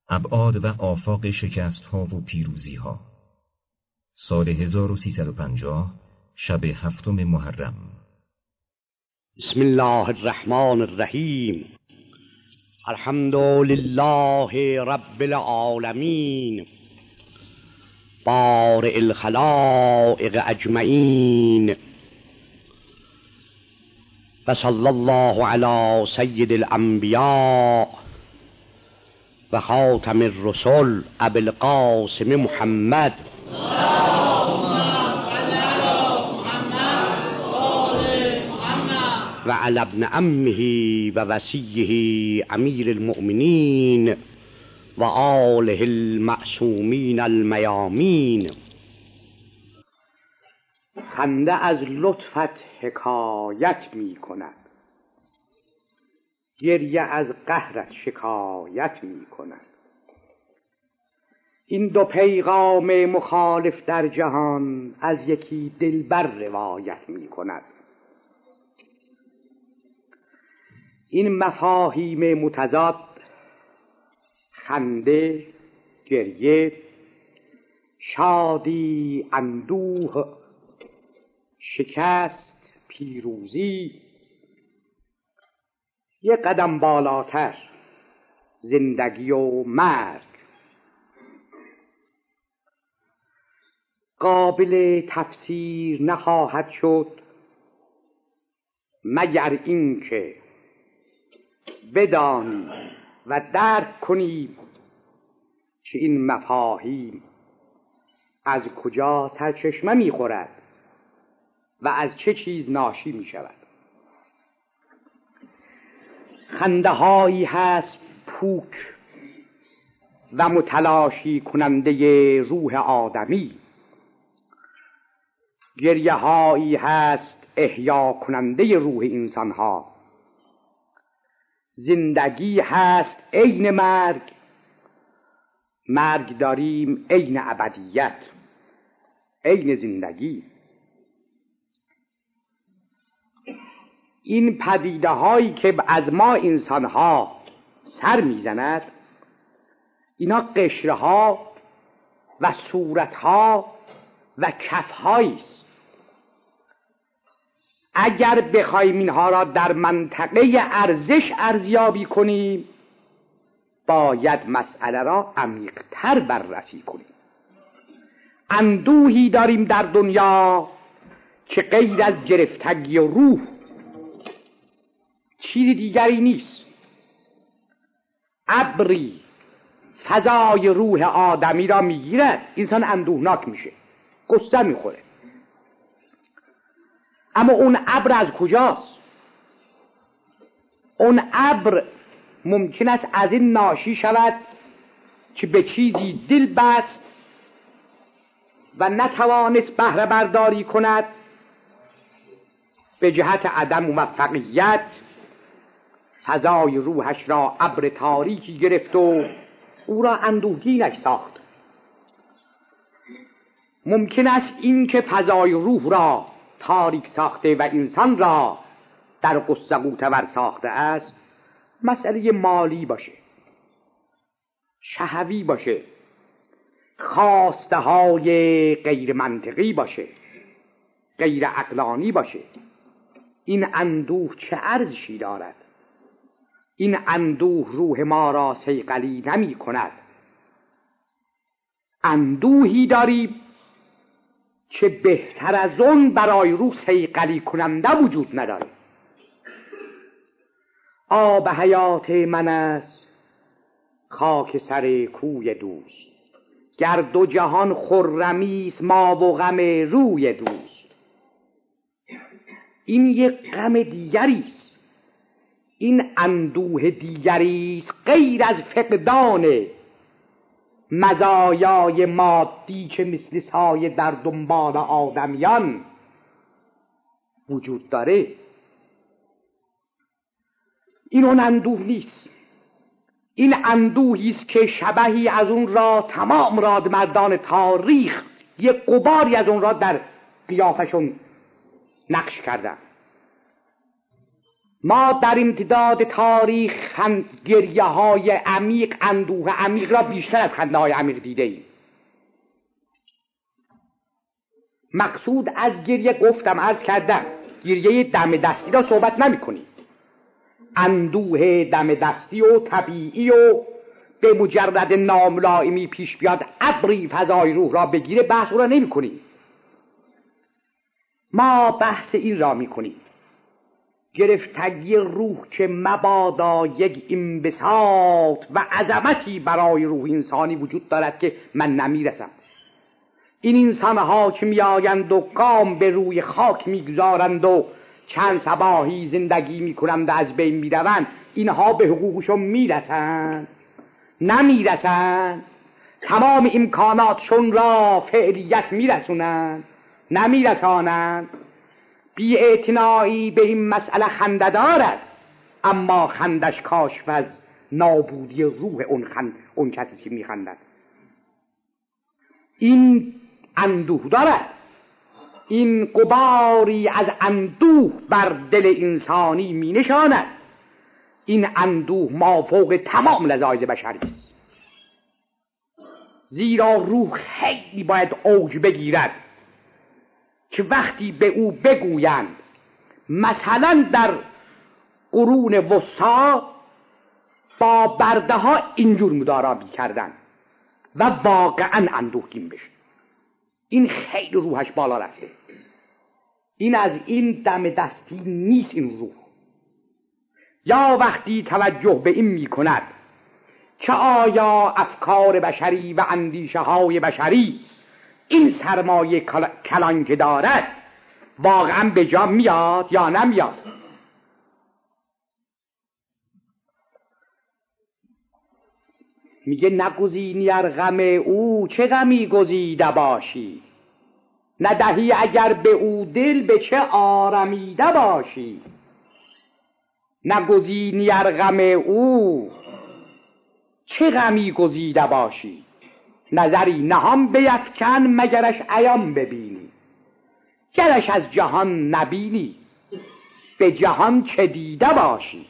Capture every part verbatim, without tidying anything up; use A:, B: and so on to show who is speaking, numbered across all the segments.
A: ابعاد و آفاق شکست‌ها و پیروزی‌ها. سال هزار و سیصد و پنجاه، شب هفتم محرم.
B: بسم الله الرحمن الرحیم. الحمد لله رب العالمین، بارئ الخلائق اجمعین، و صلی الله علی سید الانبیاء و خاتم الرسل ابی القاسم محمد و علی ابن عمه و وصیه امیر المؤمنین و آله المعصومین المیامین. خنده از لطفت حکایت می کند، گریه از قهرت شکایت می کند. این دو پیغام مخالف در جهان از یکی دلبر روایت می کند. این مفاهیم متضاد، خنده، گریه، شادی، اندوه، شکست، پیروزی، یک قدم بالاتر زندگی و مرگ، قابل تفسیر نخواهد شد مگر اینکه بدانیم و درک کنیم که این مفاهیم از کجا سرچشمه می‌خورد و از چه چیز ناشی می‌شود. خنده هایی هست پوک و متلاشی کننده روح آدمی، گریه هایی هست احیا کننده روح انسان ها، زندگی هست عین مرگ، مرگ داریم عین ابدیت، عین زندگی. این پدیده هایی که از ما انسان ها سر میزند، اینا قشره ها و صورت ها و کف هاییست. اگر بخوایم اینها را در منطقه ارزش ارزیابی کنیم، باید مسئله را عمیق‌تر بررسی کنیم. اندوهی داریم در دنیا که غیر از گرفتگی و روح چیزی دیگری نیست. ابری فضای روح آدمی را میگیرد، انسان اندوهناک میشه، قصه میخوره. اما اون ابر از کجاست؟ اون ابر ممکن است از این ناشی شود که به چیزی دل بست و نتوانست بهره برداری کند، به جهت عدم موفقیت فضای روحش را ابر تاریکی گرفت و او را اندوهگینش ساخت. ممکن است این که فضای روح را تاریک ساخته و انسان را در قصه قوتور ساخته است مسئله مالی باشه، شهوی باشه، خواسته های غیر منطقی باشه، غیر عقلانی باشه. این اندوه چه ارزشی دارد؟ این اندوه روح ما را صیقلی نمی کند. اندوهی داریم که بهتر از اون برای روح صیقلی کننده وجود نداره. آب حیات من است خاک سر کوی دوست، گر دو جهان خرمیست ما و غم روی دوست. این یک غم دیگریست، این اندوه دیگریست غیر از فقدان مزایای مادی که مثل سایه در دنبال آدمیان وجود داره. این اون اندوه نیست. این اندوهی است که شبهی از اون را تمام رادمردان تاریخ یک غباری از اون را در قیافشون نقش کردن. ما در امتداد تاریخ گریه های عمیق، اندوه عمیق را بیشتر از خنده های عمیق دیده ایم. مقصود از گریه گفتم، عرض کردم گریه دم دستی را صحبت نمی کنیم. اندوه دم دستی و طبیعی و به مجرد ناملائمی پیش بیاد ابری فضای روح را بگیره، بحث او را نمی کنیم. ما بحث این را می کنیم گرفتگی روح که مبادا یک انبساط و عظمتی برای روح انسانی وجود دارد که من نمیرسم. این انسان ها که می آیند و گام به روی خاک می گذارند و چند صباحی زندگی می کنند و از بین می روند، اینها به حقوقشون می رسند؟ نمی رسند. تمام امکاناتشون را فعلیت می رسونند؟ نمی رسانند. بی اعتنایی به این مسئله خنده دارد، اما خندش کاشف از نابودی روح اون, خند اون کسی که می خندد. این اندوه دارد، این غباری از اندوه بر دل انسانی می نشاند. این اندوه مافوق تمام لذایذ بشری است، زیرا روح خیلی باید اوج بگیرد که وقتی به او بگویند مثلا در قرون وسطی با برده ها اینجور مدارا کردن و واقعا اندوهگین بشه، این خیلی روحش بالا رفته. این از این دم دستی نیست این روح. یا وقتی توجه به این می کند که آیا افکار بشری و اندیشه های بشری این سرمایه کلان که دارد واقعا به جا میاد یا نمیاد. میگه نگزینی ار غم او چه غمی گزیده باشی، ندهی اگر به او دل به چه آرمیده باشی. نگزینی ار غم او چه غمی گزیده باشی، نظری نهان بیفکن مگرش عیان ببینی. گرش از جهان نبینی به جهان چه دیده باشی.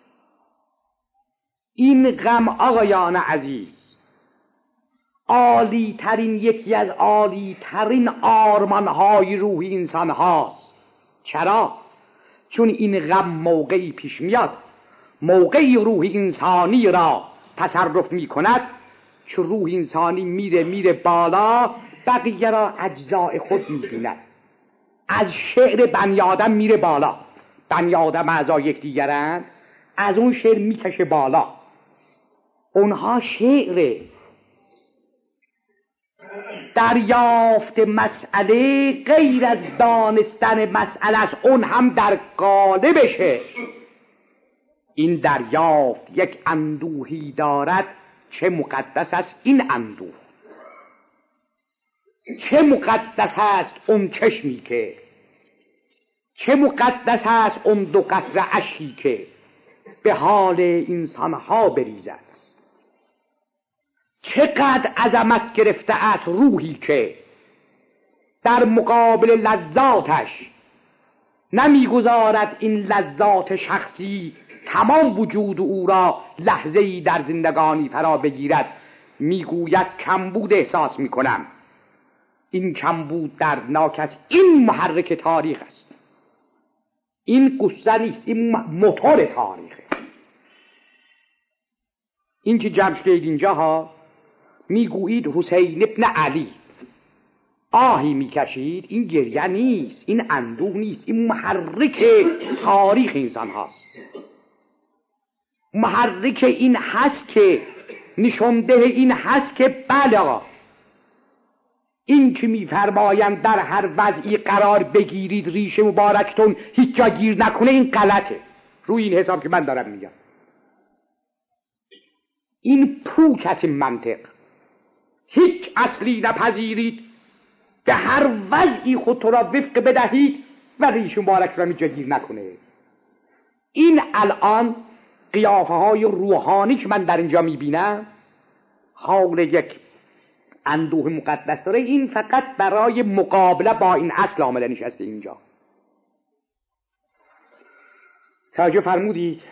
B: این غم آقایان عزیز عالی ترین، یکی از عالی ترین آرمان های روحی انسان هاست. چرا؟ چون این غم موقعی پیش میاد، موقعی روح انسانی را تصرف می کند که روح انسانی میره میره بالا، بقیه را اجزای خود می بیند. از شعر بنی آدم میره بالا، بنی آدم اعضای یک دیگرند، از اون شعر میکشه بالا. اونها شعر دریافت مسئله غیر از دانستن مسئله است، اون هم در قالبشه. این دریافت یک اندوهی دارد، چه مقدس است این اندوه، چه مقدس است اون چشمی که، چه مقدس است اون دو قطره اشکی که به حال انسانها بریزد. چقدر عظمت گرفته است روحی که در مقابل لذاتش نمیگذارد این لذات شخصی تمام وجود او را لحظه‌ای در زندگانی فرا بگیرد. میگوید کمبود احساس میکنم. این کمبود دردناک است. این محرک تاریخ است، این قصه نیست، این موتور تاریخه. این که جمع شدید اینجا ها میگویید حسین ابن علی آهی میکشید، این گریه نیست، این اندوه نیست، این محرک تاریخ انسان هاست. محرک این هست که نشانده این هست که بله آقا، این که میفرمایند در هر وضعی قرار بگیرید ریش مبارکتون هیچ جا گیر نکنه، این غلطه. روی این حساب که من دارم میگم، این پوک از این منطق. هیچ اصلی نپذیرید، به هر وضعی خود را وفق بدهید و ریش مبارک را هیچ جا گیر نکنه. این الان قیافه های روحانی که من در اینجا میبینم حال یک اندوه مقدس داره، این فقط برای مقابله با این اصل آمده نشسته اینجا. توجه فرمودید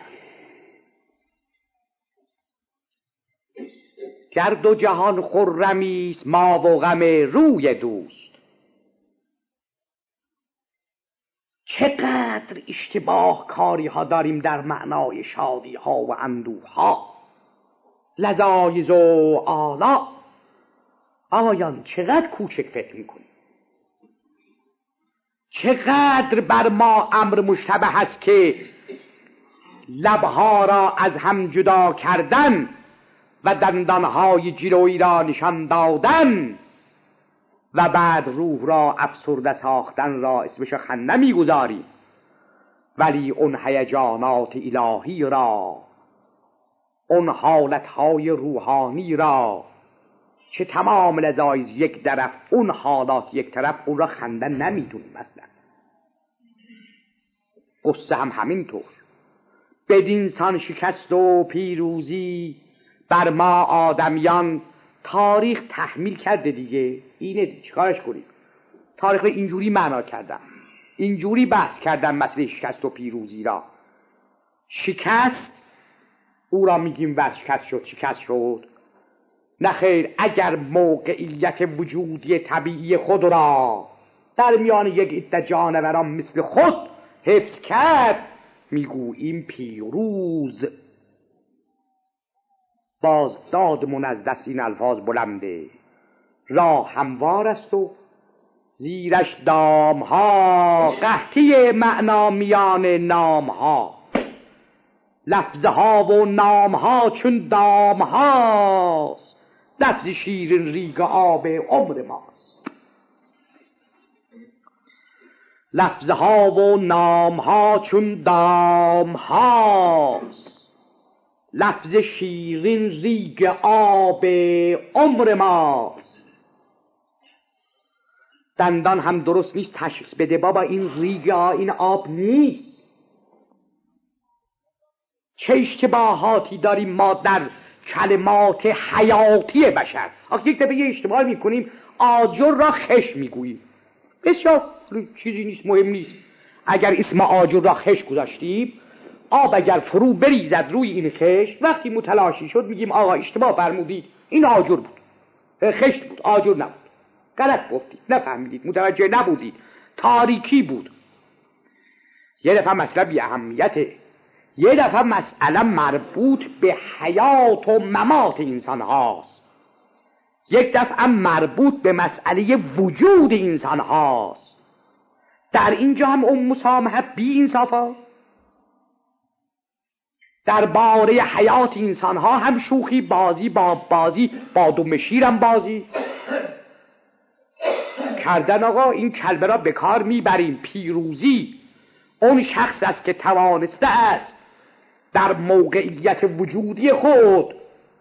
B: گر دو جهان خرمیست ما و غم روی دوست. چقدر اشتباه کاری ها داریم در معنای شادی ها و اندوه ها. لذایز و آلا آیان چقدر کوچک فکر میکنیم، چقدر بر ما امر مشتبه است که لبها را از هم جدا کردن و دندانهای جلویی را نشان دادن و بعد روح را افسرده ساختن را اسمش خنده میگذاریم، ولی اون هیجانات الهی را، اون حالتهای روحانی را که تمام لذایز یک طرف، اون حالات یک طرف، اون را خنده نمیدونیم اصلا. قصه هم همینطور. بدین سان شکست و پیروزی بر ما آدمیان تاریخ تحمیل کرده دیگه. اینه دیگه، چیکارش کنیم؟ تاریخ رو اینجوری معنا کردم، اینجوری بحث کردم مسئله شکست و پیروزی را. شکست او را میگیم ورشکست شد، شکست شد. نه خیر، اگر موقعیت وجودی طبیعی خود را در میان یک عده جانوران مثل خود حفظ کرد میگوییم پیروز. باز دادمون از دست این الفاظ بلنده، راه هموار است و زیرش دام ها، قحطی معنا میان نام ها. لفظ ها و نام ها چون دام هاست، لفظ شیرین ریگ آب عمر ماست. لفظ ها و نام ها چون دام هاست، لفظ شیرین ریگ آب عمر ماست. دندان هم درست نیست تشخیص بده بابا این ریگ این آب نیست. چه اشتباهاتی داریم ما در کلمات حیاتی بشر. آخه یک دفعه یه اشتباه میکنیم، آجر را خش میگوییم. بسیار چیزی نیست، مهم نیست. اگر اسم آجر را خش گذاشتیم، آب اگر فرو بریزد روی این خش، وقتی متلاشی شد میگیم آقا اشتباه فرمودید، این آجر بود، خشت بود، آجر نبود، غلط گفتید، نفهمیدید، متوجه نبودید، تاریکی بود. یه دفعه مسئله بی اهمیته، یه دفعه مسئله مربوط به حیات و ممات انسان هاست، یک دفعه مربوط به مسئله وجود انسان هاست. در اینجا هم اون مسامحه بی انصافا. در باره حیات انسان ها هم شوخی بازی با بازی با دم شیرم بازی کردن. آقا این کلمه را به کار میبریم. پیروزی اون شخص است که توانسته است در موقعیت وجودی خود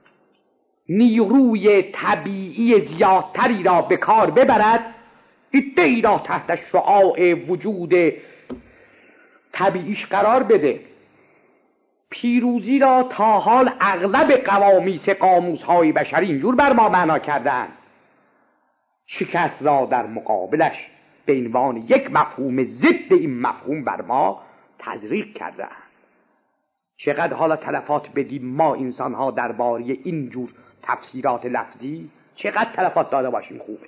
B: نیروی طبیعی زیادتری را به کار ببرد، ایده را تحت شعاع وجود طبیعیش قرار بده. پیروزی را تا حال اغلب قوامیس قاموس های بشری اینجور بر ما معنا کردن، شکست را در مقابلش به عنوان یک مفهوم ضد این مفهوم بر ما تزریق کردن. چقدر حالا تلفات بدیم ما انسان ها درباره اینجور تفسیرات لفظی، چقدر تلفات داده باشیم خوبه.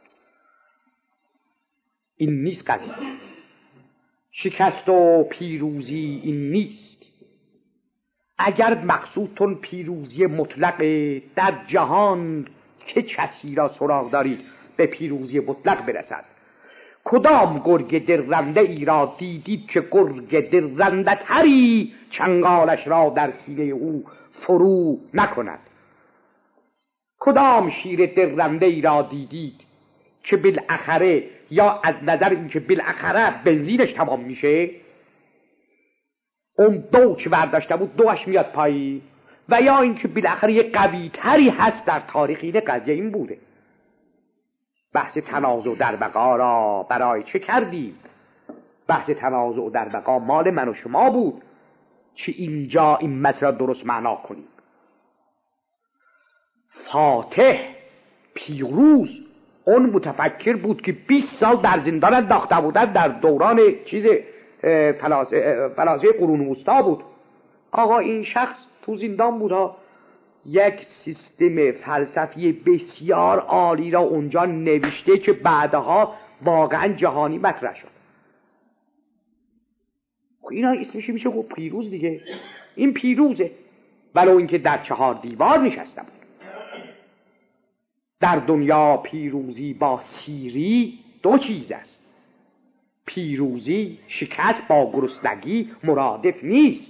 B: این نیست قضیه. شکست و پیروزی این نیست. اگر مقصودتون پیروزی مطلق در جهان، که کسی را سراغ دارید به پیروزی مطلق برسد؟ کدام گرگ درنده ای را دیدید که گرگ درنده تری چنگالش را در سینه او فرو نکند؟ کدام شیر درنده ای را دیدید که بالاخره یا از نظر اینکه بالاخره بنزینش تمام میشه، اون دو که برداشته بود دوش میاد پایی، و یا اینکه بالاخره یه قوی تری هست؟ در تاریخ این قضیه این بوده. بحث تنازع در بقا را برای چه کردیم؟ بحث تنازع در بقا مال من و شما بود که اینجا این مسئله درست معنا کنیم. فاتح پیروز اون متفکر بود که بیست سال در زندان انداخته بودن در دوران چیز فلاسفه قرون وسطا بود. آقا این شخص تو زندان بود ها، یک سیستم فلسفی بسیار عالی را اونجا نوشته که بعدها واقعا جهانی مطرح شد. اینا اسمش میشه گفت پیروز دیگه. این پیروزه، ولو اینکه در چهار دیوار نشسته بود. در دنیا پیروزی با سیری دو چیز است. پیروزی شکست با گرسنگی مرادف نیست.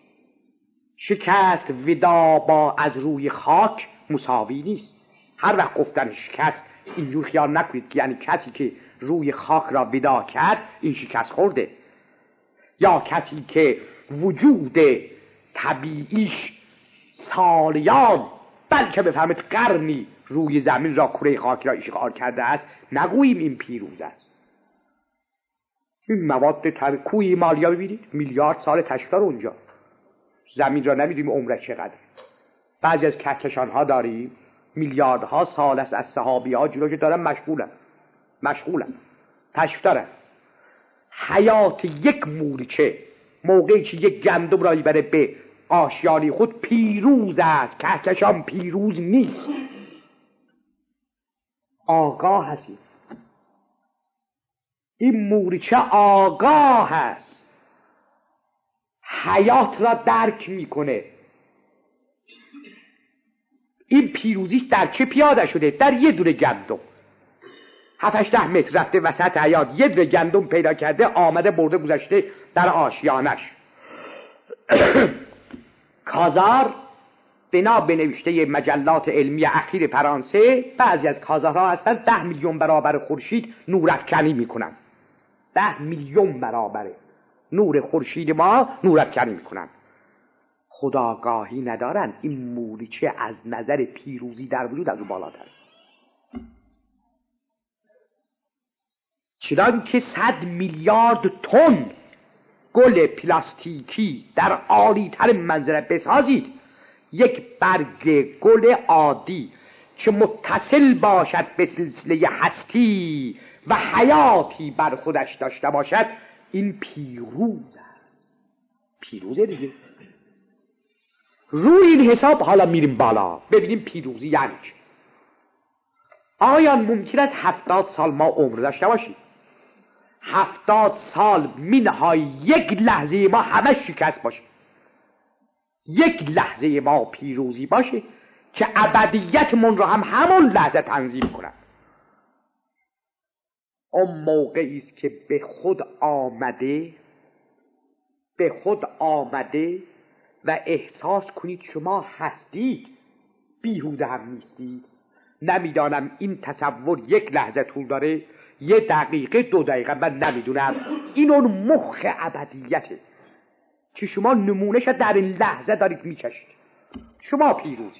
B: شکست ودا با از روی خاک مساوی نیست. هر وقت گفتن شکست اینجور خیال نکنید که یعنی کسی که روی خاک را ودا کرد این شکست خورده، یا کسی که وجود طبیعیش سالیان بلکه بفهمید قرنی روی زمین را کره خاک را اشغال کرده است، نگوییم این پیروز است. این مواد طبیعی کوه هیمالیا ببینید میلیارد سال تشکر اونجا، زمین را نمیدونیم عمرش چقدر. بعضی از کهکشان ها داریم میلیاردها سال است از صحابی ها جلوش دارن مشغولن مشغولن تشریف دارن. حیات یک مورچه موقعی که یک گندم را بره به آشیانی خود پیروز است، کهکشان پیروز نیست. آگاه هستی، این مورچه آگاه هست، حیات را درک میکنه. این پیروزیش در چه پیاده شده؟ در یه دونه گندم. هفتش ده متر رفته وسط حیات، یه دونه گندم پیدا کرده، آمده برده گذاشته در آشیانش. کازار بنا به نوشته مجلات علمی اخیر فرانسه، بعضی از کازارها هستن ده میلیون برابر خورشید نورافکنی میکنن. ده میلیون برابر نور خورشید ما نورافکنی میکنن. خودآگاهی ندارن این مورچه از نظر پیروزی در وجود از او بالاتر. چنان که صد میلیارد تن گل پلاستیکی در عالی‌تر منظره بسازید، یک برگ گل عادی که متصل باشد به سلسله هستی و حیاتی بر خودش داشته باشد، این پیروز است. پیروزه دیگه. روی این حساب حالا میریم بالا ببینیم پیروزی یعنی چه. آیا ممکن است هفتاد سال ما عمر داشته باشیم؟ هفتاد سال منهای یک لحظه ما همه شکست باشه، یک لحظه ما پیروزی باشه که ابدیت من رو هم همون لحظه تنظیم کنن. اون موقعی است که به خود آمده به خود آمده و احساس کنید شما هستید، بیهوده هم نیستید. نمیدانم این تصور یک لحظه طول داره، یه دقیقه دو دقیقه، من نمیدونم. این اون مخ ابدیته که شما نمونهش در این لحظه دارید میچشید. شما پیروزید.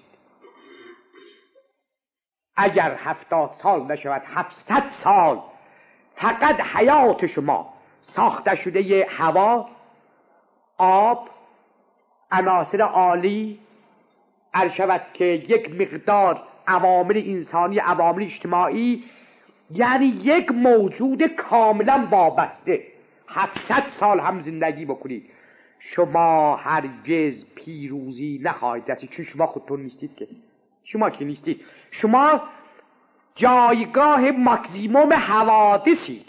B: اگر هفتاد سال نشود هفتصد سال فقط حیات شما ساخته شده ی هوا، آب، عناصر عالی، عرشود که یک مقدار عوامل انسانی، عوامل اجتماعی، یعنی یک موجود کاملا وابسته، هفتصد سال هم زندگی بکنید، شما هرگز پیروزی نخواهید داشت. چون شما خودتون نیستید که، شما که نیستید، شما جایگاه ماکسیموم حوادثید.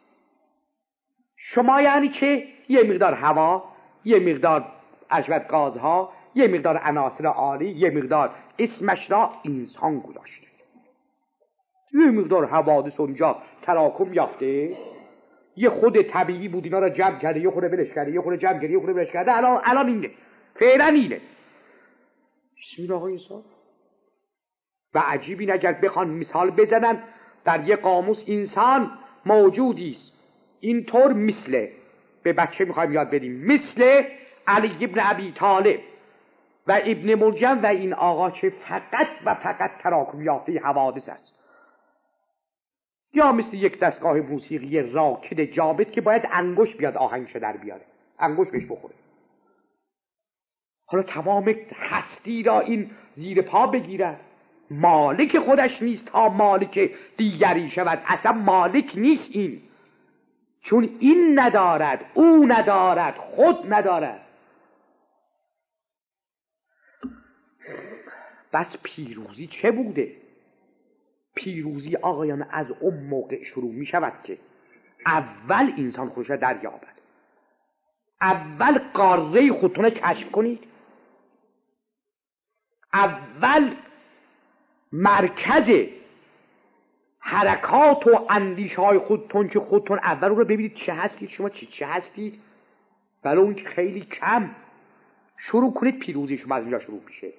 B: شما یعنی که یه مقدار هوا، یه مقدار عرشود گازها، یه مقدار عناصر عالی، یه مقدار اسمش را انسان گذاشته، یه مقدار حوادث اونجا تراکم یافته، یه خود طبیعی بود اینا را جمع کرده، یه خود بلش کرده، یه خود جمع کرده، یه خود بلش کرده، الان الان اینه، فعلا اینه. بسم الله انسان. و عجیبی اگر بخوان مثال بزنن در یه قاموس، انسان موجودی است اینطور مثل، به بچه میخوایم یاد بدیم، مثل علی ابن ابی طالب و ابن ملجم و این آقا که فقط و فقط تراکم یافته حوادث است، یا مثل یک دستگاه موسیقی راکد جامد که باید انگوش بیاد آهنگش در بیاره، انگوش بهش بخوره. حالا تمام هستی را این زیر پا بگیرد، مالک خودش نیست تا مالک دیگری شود، اصلا مالک نیست. این چون این ندارد، او ندارد، خود ندارد. بس پیروزی چه بوده؟ پیروزی آقایان از اون موقع شروع می شود که اول انسان خودش را دریابد، اول قاره خودتون را کشف کنید، اول مرکز حرکات و اندیشه های خودتون که خودتون اول رو ببینید چه هستید، شما چی چه هستید، ولی اون که خیلی کم. شروع کنید پیروزی شما از اینجا شروع میشه.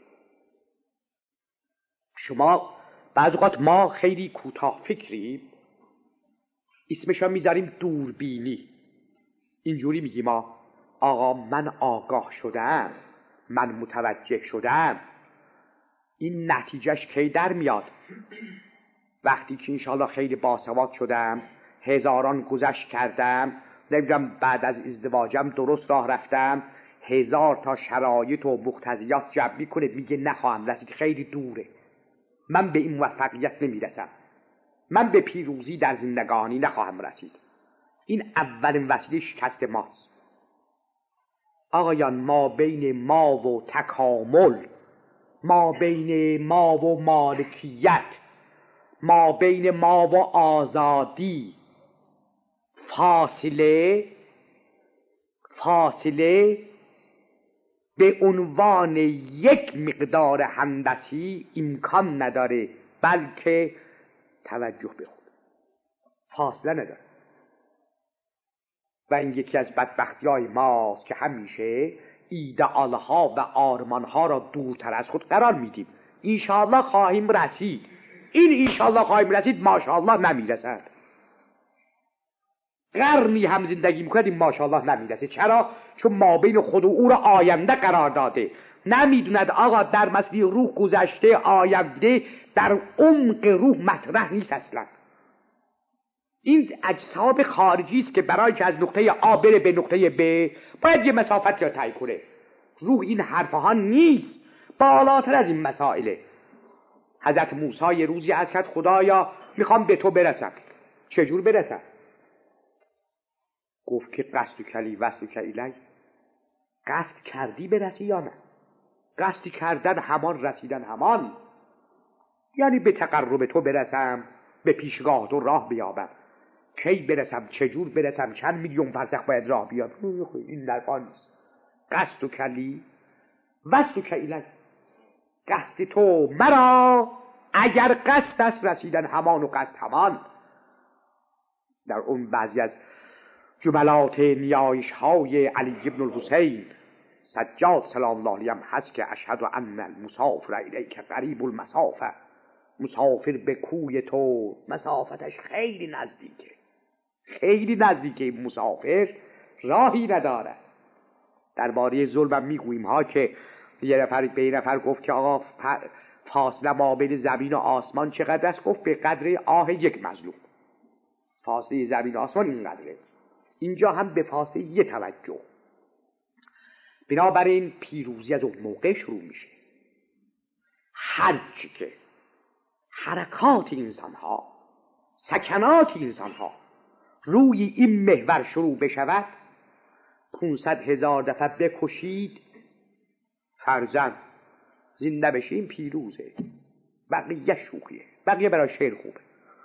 B: شما بعض اوقات ما خیلی کوتاه فکریم، اسمش رو میذاریم دوربینی. اینجوری میگیم ما آقا من آگاه شدم، من متوجه شدم. این نتیجهش کی در میاد؟ وقتی که انشاءالله خیلی باسواد شدم، هزاران گذشت کردم، نمیدونم بعد از ازدواجم درست راه رفتم، هزار تا شرایط و مقتضیات جمع میکنه، میگه نخواهم رسید، خیلی دوره، من به این موفقیت نمیرسم، من به پیروزی در زندگانی نخواهم رسید. این اولین وسیله شکست ماست. آقایان، ما بین ما و تکامل، ما بین ما و مالکیت، ما بین ما و آزادی فاصله فاصله به عنوان یک مقدار هندسی امکان نداره، بلکه توجه به خود فاصله نداره. و این یکی از بدبختی های ماست که همیشه ایدئال ها و آرمان ها را دورتر از خود قرار میدیم. انشاءالله خواهیم رسید، این انشاءالله خواهیم رسید ماشاءالله نمیرسد. قرنی هم زندگی میکنیم ماشاءالله نمیرسه. چرا؟ چون ما بین خود و او را آینده قرار داده. نمیدوند آقا در مسئله روح گذشته آینده در عمق روح مطرح نیست اصلا. این اجسام خارجی است که برای که از نقطه آ بره به نقطه ب باید یه مسافت را طی کنه. روح این حرفها نیست، بالاتر از این مسائله. حضرت موسی یه روزی از کرد خدایا میخوام به تو برسم. چجور برسم؟ گفت که قصد کلی وصل کلی. قصد کردی برسی یا نه؟ قصد کردن همان، رسیدن همان. یعنی به تقرب تو برسم، به پیشگاه تو راه بیابم. کی برسم، چجور برسم، چند میلیون فرسخ باید راه بیاد، این دربان نیست. قصد کلی وصل کلی. قصد تو مرا، اگر قصد است رسیدن همان و قصد همان. در اون بعضی از جملات نیایش های علی ابن الحسین سجاد سلام الله علیه هست که اشهد ان المسافر الیک قریب المسافه. مسافر به کوی تو مسافتش خیلی نزدیکه، خیلی نزدیکه. مسافر راهی نداره. درباره ظلم میگوییم ها که یه نفر به یه نفر گفت که آقا فاصله ما بین زمین و آسمان چقدر است؟ گفت به قدر آه یک مظلوم. فاصله زمین و آسمان اینقدره. اینجا هم به فاصله یه توجه. بنابراین پیروزی از اون موقع شروع میشه. هرچی که حرکات انسان ها، سکنات انسان ها روی این محور شروع بشود، پونصد هزار دفعه بکشید فرزند زنده بشیم پیروزه. بقیه شوخیه، بقیه برای شعر خوبه،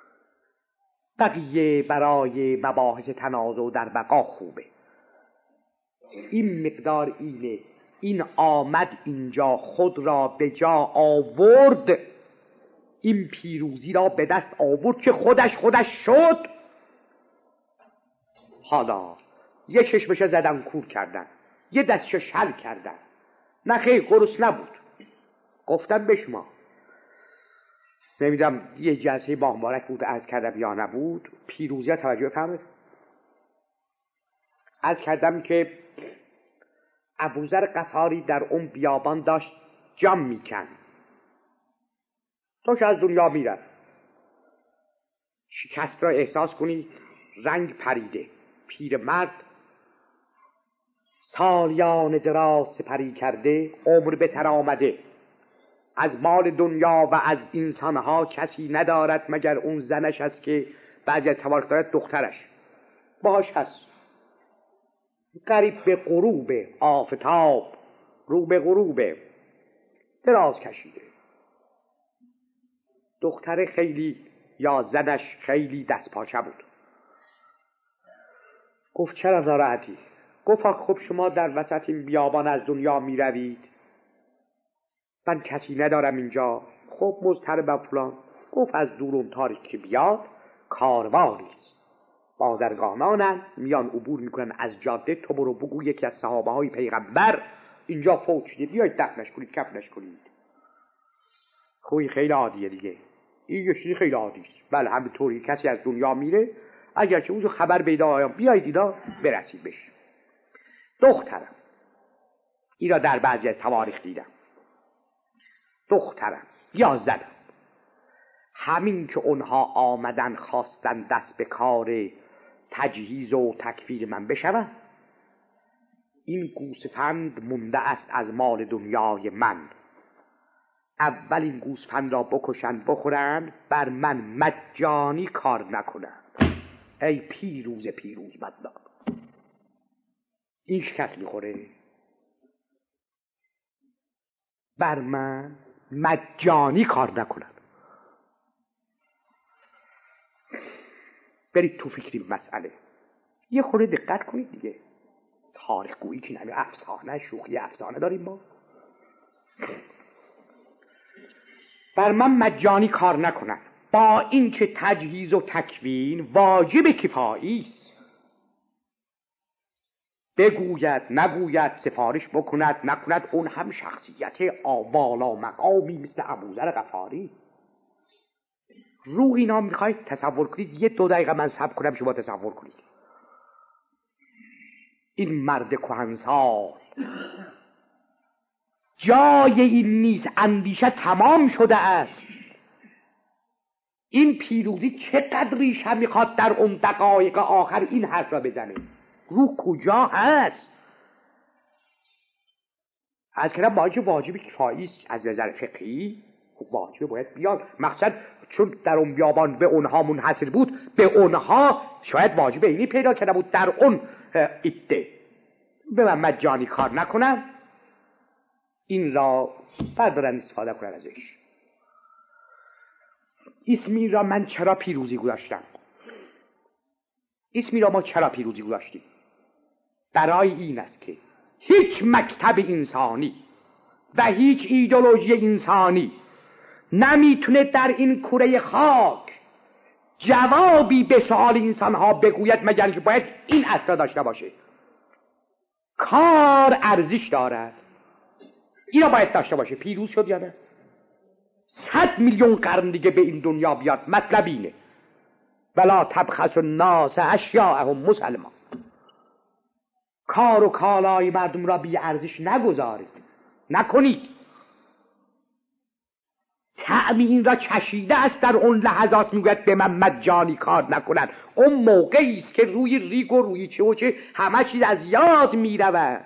B: بقیه برای مباحث تنازع در بقا خوبه. این مقدار اینه. این آمد اینجا، خود را به جا آورد، این پیروزی را به دست آورد که خودش خودش شد. حالا یه چشمش زدن کور کردن، یه دستش شل کردن، نه خیلی گرس نبود. گفتم به شما نمیدونم یه جلسه با مبارک بود عرض کردم یا نبود، پیروزی توجه فرمایید. عرض کردم که ابوذر غفاری در اون بیابان داشت جام میکن، توش از دنیا میرد. شکست را احساس کنید، رنگ پریده، پیرمرد سالیان دراز سپری کرده، عمر به سر آمده، از مال دنیا و از انسانها کسی ندارد مگر اون زنش است که بعضی از توارق دارد، دخترش. باش هست. قریب به غروب آفتاب، رو به غروب دراز کشیده. دختر خیلی یا زنش خیلی دست پاچه بود. گفت چرا ناراحتی؟ گفت خب شما در وسط این بیابان از دنیا می روید، من کسی ندارم اینجا، خب مضطربم فلان. گفت از دورون تاریکی بیاد کاروانیست، بازرگانانن میان عبور میکنن از جاده، تو برو بگو یکی از صحابه های پیغمبر اینجا فوت شده، بیاید دفنش کنید کفنش کنید. خوی خیلی عادیه دیگه، این یه چیزی خیلی عادیه. بله همینطوری کسی از دنیا میره، اگر که اونجا خبر پیدا آیم بیایید اینا برسید بشه. دخترم این را در بعضی از تواریخ دیدم، دخترم یا زدم همین که اونها آمدن خواستن دست به کار تجهیز و تکفیر من بشوند، این گوسفند مونده است از مال دنیای من، اول این گوسفند را بکشن بخورن، بر من مجانی کار نکنن. ای پیروز پیروز بدنام، این شکست میخوره، بر من مجانی کار نکنن. برید تو فکری مسئله، یه خورده دقت کنید دیگه. تاریخ گویی که نمی افسانه، شوخی افسانه داریم ما. بر من مجانی کار نکنن، با این که تجهیز و تکوین واجب کفایی است. بگوید نگوید، سفارش بکند نکند، اون هم شخصیت والا مقامی مثل ابوذر غفاری. رو اینا میخواید تصور کنید، یه دو دقیقه من صبر کنم شما تصور کنید. این مرد کهنسال جای این نیست، اندیشه تمام شده است. این پیروزی چقدر ریشه میخواد در اون دقایق آخر این حرف را بزنه. رو کجا هست؟ از کنم باید واجبی کفایی است از نظر فقهی، واجبه باید بیاد، مقصد چون در اون بیابان به اونها منحصر بود، به اونها شاید واجب اینی پیدا کرده بود در اون عده. به من مجانی کار نکنم، این را بردارن استفاده کنن ازش. اسمی را من چرا پیروزی گذاشتم؟ اسمی را ما چرا پیروزی گذاشتیم؟ برای این است که هیچ مکتب انسانی و هیچ ایدئولوژی انسانی نمیتونه در این کره خاک جوابی به سؤال انسان ها بگوید مگر که باید این اصلا داشته باشه. کار ارزش دارد، اینا باید داشته باشه. پیروز شد یا نه؟ صد میلیون قرن دیگه به این دنیا بیاد، مطلب اینه ولا تبخس الناس اشیاءهم مسلما. کار و کالای مردم را بی ارزش نگذارید، نکنید. طعم این را چشیده است در اون لحظات میگوید به من مجانی کار نکنن. اون موقعی است که روی ریگ و روی چه و چه همه چیز از یاد میرود.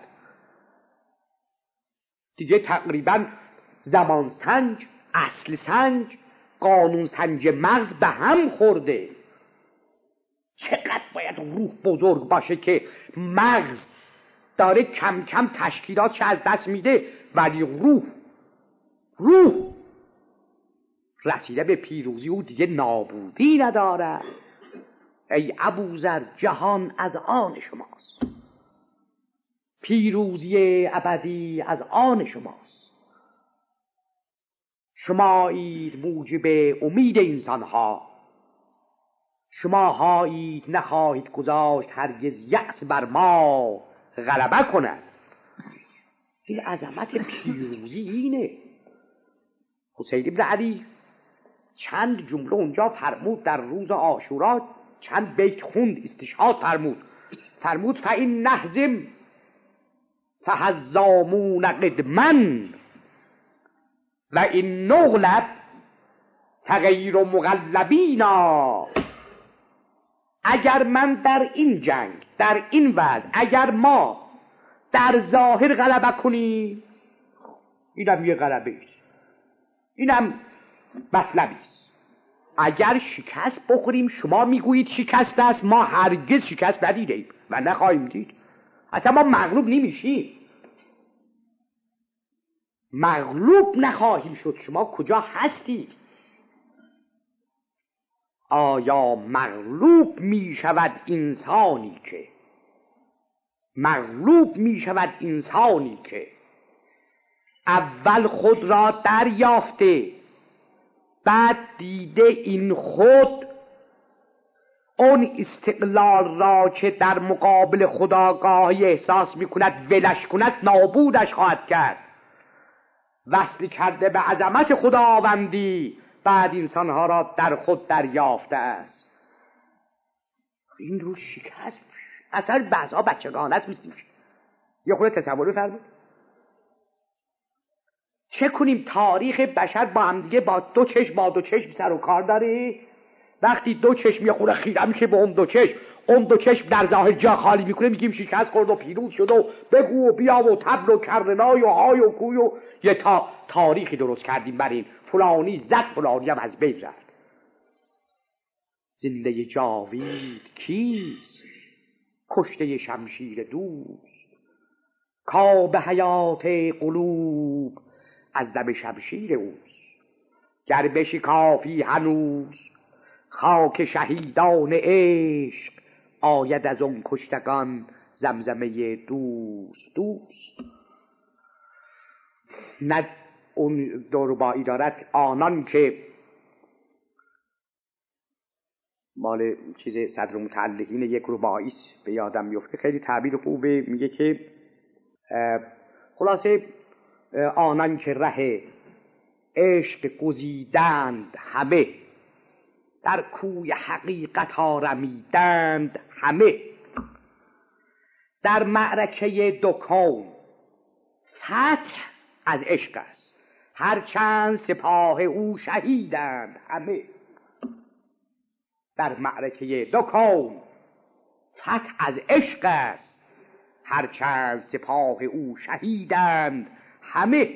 B: دیگه تقریبا زمان سنج، اصل سنج، قانون سنج مغز به هم خورده. چقدر باید روح بزرگ باشه که مغز داره کم کم تشکیلاتش از دست میده، ولی روح روح رسیده به پیروزی و دیگه نابودی نداره. ای ابوذر جهان از آن شماست، پیروزی ابدی از آن شماست. شمایید موجب امید انسانها، شما هایید نخواهید گذاشت هرگز یأس بر ما غلبه کند. این عظمت پیروزی اینه. حسین ابن علی چند جمله اونجا فرمود، در روز عاشورا چند بیت خوند، استشهاد فرمود. فرمود فإن نهزم فهزامون قدمن و این نغلب فغیر مغلبینا. اگر من در این جنگ، در این وضع، اگر ما در ظاهر غلبه کنیم، اینم یه غلبه ایست، اینم مطلبی است. اگر شکست بخوریم شما میگویید شکست است، ما هرگز شکست ندیدیم و نخواهیم دید. اصلا ما مغلوب نمیشیم، مغلوب نخواهیم شد. شما کجا هستید؟ آیا مغلوب می شود انسانی که مغلوب می شود انسانی که اول خود را دریافته، بعد دیده این خود اون استقلال را که در مقابل خداگاهی احساس می کند ولش کند، نابودش خواهد کرد. وصل کرده به عظمت خداوندی، بعد انسانها را در خود دریافته است. این رو شکست اصلا بحث ها بچگانه است. میستیم یه خود تصور بفرمایید چه کنیم تاریخ بشر با هم دیگه با دو چشم با دو چشم سر و کار داره. وقتی دو چشم یه خورده خیره میشه به اون دو چشم، اون دو چشم در ظاهر جا خالی میکنه، میگیم شکست خورد و پیروز شد و بگو و بیا و تبل و کرنای و های و کوی و یه تا تاریخی درست کردیم بر این فلانی زد فلانی هم از بین رفت. زنده جاوید کیست؟ کشته شمشیر دوست. کاب حیات قلوب از دم شمشیر اوست. گر بشکافی هنوز خاک شهیدان عشق، آید از اون کشتگان زمزمه دوست دوست. نه اون دوربایی دارد آنان که مال چیز صدر متعلقین یک رباعیست به یادم میفته، خیلی تعبیر خوبه. میگه که خلاصه آنان که ره عشق گزیدند همه، در کوی حقیقت ها رمیدند همه. در معرکه دو کون فتح از عشق است، هرچند سپاه او شهیدند همه. در معرکه دو کون فتح از عشق است، هرچند سپاه او شهیدند همه.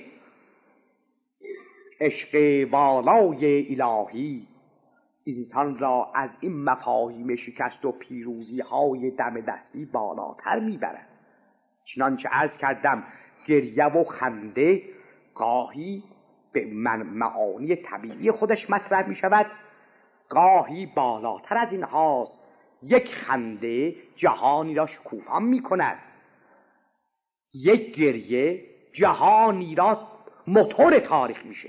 B: عشق والای الهی انسان را از این مفاهیم شکست و پیروزی های دم دستی بالاتر میبرد. چنانچه عرض کردم گریه و خنده گاهی به معانی طبیعی خودش مطرح می شود، گاهی بالاتر از این هاست. یک خنده جهانی را شکوفا می کند، یک گریه جهانی را موتور تاریخ میشه.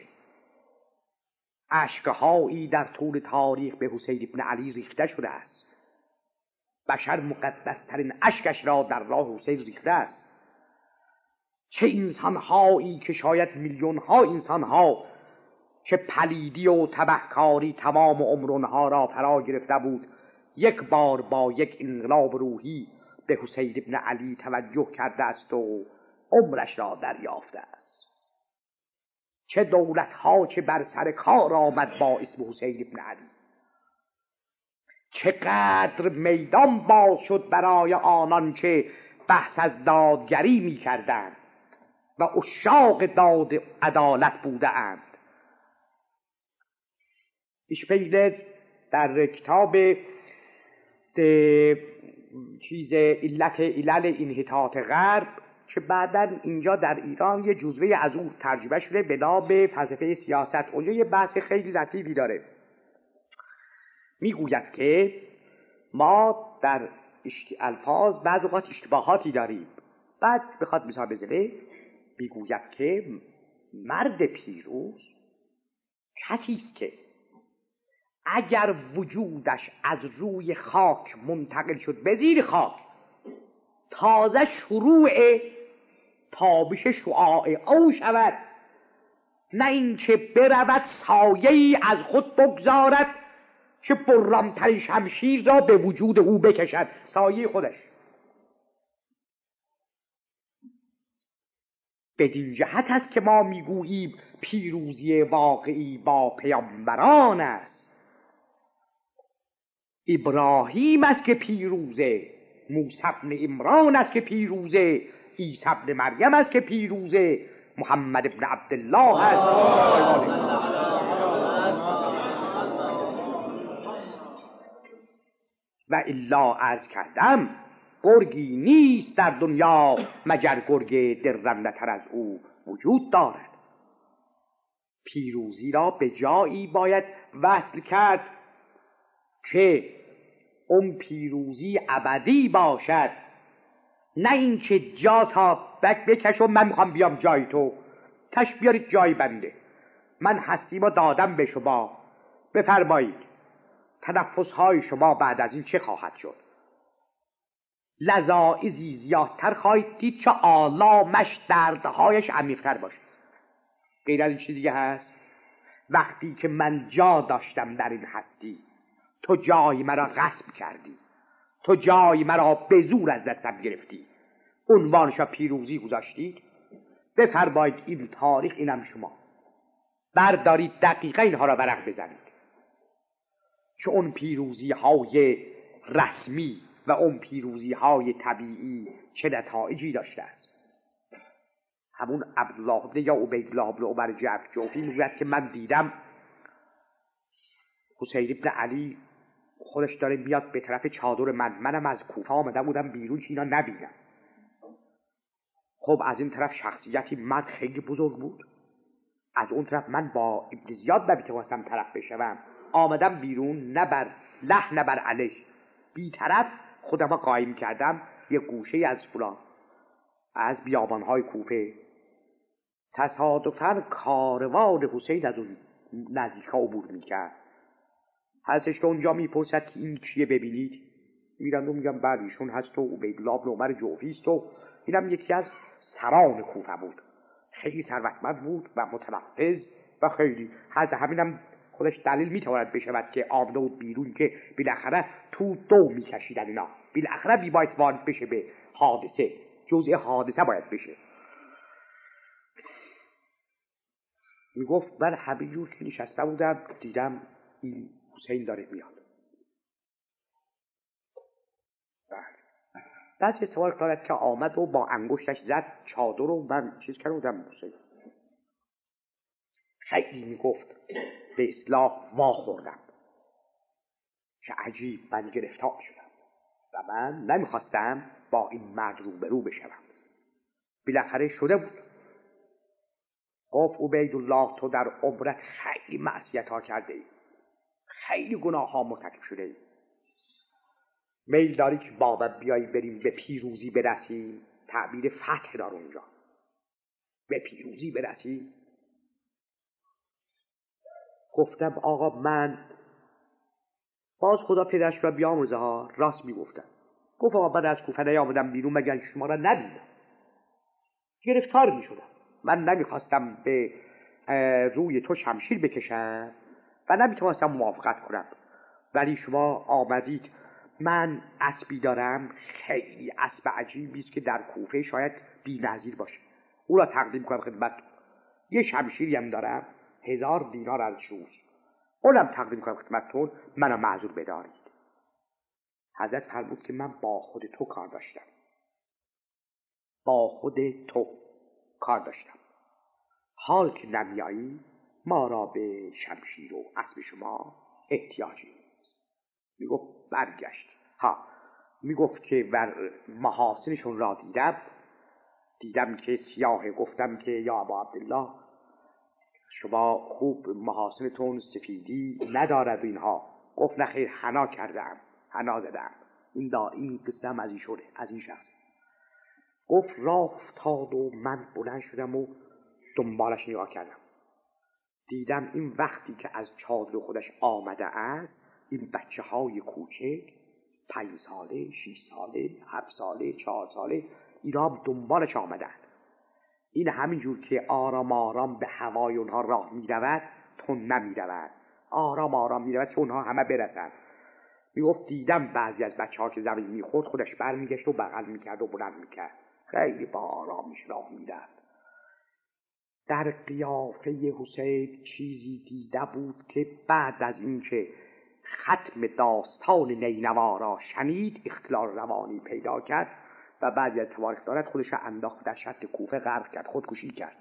B: اشکهایی در طول تاریخ به حسین ابن علی ریخته شده است. بشر مقدسترین اشکش را در راه حسین ریخته است. چه انسانهایی که شاید میلیون ها انسانها که پلیدی و تبهکاری تمام عمرونها را فرا گرفته بود، یک بار با یک انقلاب روحی به حسین ابن علی توجه کرده است و عمرش را دریافته است. چه دولت ها که بر سر کار آمد با اسم حسین ابن علی، چقدر میدان باز شد برای آنان که بحث از دادگری می کردند و عشاق داد عدالت بوده اند. ایشپیده در کتاب چیز علت علل انحطاط غرب که بعداً اینجا در ایران یه جزوه از اون ترجمه شده به نام فلسفه سیاست، اونجا یه بحث خیلی لطیفی داره. میگوید که ما در الفاظ بعض اوقات اشتباهاتی داریم. بعد بخواد مثال بزنه، میگوید که مرد پیروز کسی است که اگر وجودش از روی خاک منتقل شد به زیر خاک، تازه شروع تابش شعاع او شود، نه اینکه برود سایه‌ای از خود بگذارد که برانترین شمشیر را به وجود او بکشد، سایه خودش. بدین جهت است که ما میگوییم پیروزی واقعی با پیامبران است. ابراهیم است که پیروزه، موسی ابن عمران است که پیروزه، عیسی ابن مریم است که پیروزه، محمد ابن عبدالله است. و الا عرض کردم گرگی نیست در دنیا مگر گرگ درنده‌تر از او وجود دارد. پیروزی را به جایی باید وصل کرد که اون پیروزی ابدی باشد، نه این که جا تا بک بکش و من میخوام بیام جای تو، تش بیارید جای بنده، من هستیمو دادم به شما، بفرمایید تنفس‌های شما بعد از این چه خواهد شد؟ لذایذی زیادتر خواهید دید چه آلامش دردهایش عمیق‌تر باشه. غیر از این چیز دیگه هست؟ وقتی که من جا داشتم در این هستی، تو جای مرا غصب کردی، تو جای مرا به زور از دستم گرفتی، عنوانشا پیروزی گذاشتید، بفرمایید این تاریخ اینم شما بردارید دقیقا اینها را ورق بزنید که اون پیروزی های رسمی و اون پیروزی های طبیعی چه نتایجی داشته است. همون عبدالله ابن یا عبیدالله ابن عمر جعفجوفی میگوید که من دیدم حسین ابن علی خودش داره میاد به طرف چادر من، منم از کوفه آمدم بودم بیرون که اینا نبینم. خب از این طرف شخصیتی مرد خیلی بزرگ بود، از اون طرف من با ابن زیاد نمیتوانستم طرف بشوم، آمدم بیرون، نه بر له نه بر علیه، بی طرف خودم قایم کردم یه گوشه از فلان از بیابانهای کوفه. تصادفاً کاروان حسین از اون نزدیک عبور میکرد، هستش که اونجا میپرسد که این کیه ببینید؟ میرن و میگم بله ایشون هست و عبیدالله ابن عمر جعفی است و اینم یکی از سران کوفه بود، خیلی ثروتمند بود و متنفذ و خیلی از همینم خودش دلیل میتواند بشود که آمده بود بیرون که بالاخره تو دو میکشیدن اینا، بالاخره بیبایست وارد بشه به حادثه، جزء حادثه باید بشه. میگفت من همینجور که نشسته بودم دیدم این حسین داره میاد. بعد سوال کارد که آمد و با انگشتش زد چادر رو من چیز کردم حسین. خیلی میگفت به اصلاح وا خوردم که عجیب من گرفتار شدم و من نمیخواستم با این مرد روبرو بشوم. بالاخره شده بود. گفت عبیدالله تو در عمرت خیلی معصیت ها کرده ای، خیلی گناه ها مرتکب شده ای، میل داری که با من بیایی بریم به پیروزی برسیم؟ تعبیر فتح دار اونجا، به پیروزی برسیم. گفتم آقا من باز خدا پدرش را بیامرزه ها راست میگفتم. گفت آقا من از کوفه نیامدم بیرون مگر شما را نبینم، گرفتار میشدم، من نمیخواستم به روی تو شمشیر بکشم و نمیتونستم موافقت کنم، ولی شما آمدید. من اسبی دارم خیلی اسب عجیبی است که در کوفه شاید بی‌نظیر باشه، او را تقدیم کنم خدمتتون. یه شمشیری هم دارم هزار دینار از شوز، اونم تقدیم کنم خدمتتون، منو معذور بدارید. حضرت فرمود که من با خود تو کار داشتم، با خود تو کار داشتم، حال که نمیایی ما را به شمشیر و اسب شما احتیاجی نیست. میگفت برگشت ها، میگفت که بر محاسنشون را دیدم دیدم که سیاه، گفتم که یا ابا عبدالله شما خوب محاسنتون سفیدی ندارد اینها. گفت نخیر حنا کردم، حنا زدم، این دا این قصه هم از این شده، از این شخص. گفت راه افتاد و من بلند شدم و دنبالش نگاه کردم، دیدم این وقتی که از چادر خودش آمده است این بچه های کوچک پنج ساله، شیش ساله، هفت ساله، چهار ساله اینا هم دنبالش آمدن. این همینجور که آرام آرام به هوای اونها راه می رود تون نمی رود، آرام آرام می رود که اونها همه برسن. می گفت دیدم بعضی از بچه ها که زمین می خورد خودش بر می گشت و بغل می کرد و بلند می کرد، خیلی با آرامیش راه می رفت. در قیافه حسین چیزی دیده بود که بعد از این که ختم داستان نینوا را شنید اختلال روانی پیدا کرد و بعضی از تواریخ دارد خودش را انداخت در شط کوفه غرق کرد، خودکشی کرد.